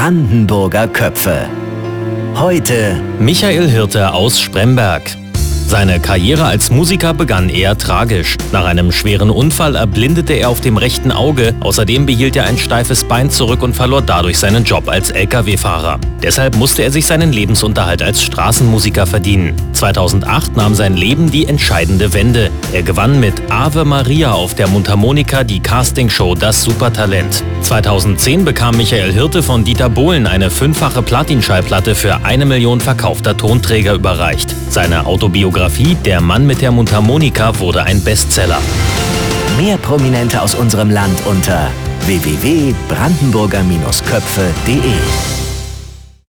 Brandenburger Köpfe. Heute Michael Hirte aus Spremberg. Seine Karriere als Musiker begann eher tragisch. Nach einem schweren Unfall erblindete er auf dem rechten Auge. Außerdem behielt er ein steifes Bein zurück und verlor dadurch seinen Job als Lkw-Fahrer. Deshalb musste er sich seinen Lebensunterhalt als Straßenmusiker verdienen. 2008 nahm sein Leben die entscheidende Wende. Er gewann mit Ave Maria auf der Mundharmonika die Castingshow Das Supertalent. 2010 bekam Michael Hirte von Dieter Bohlen eine 5-fache Platin-Schallplatte für 1 Million verkaufter Tonträger überreicht. Seine Autobiografie Der Mann mit der Mundharmonika wurde ein Bestseller. mehr Prominente aus unserem Land unter www.brandenburger-köpfe.de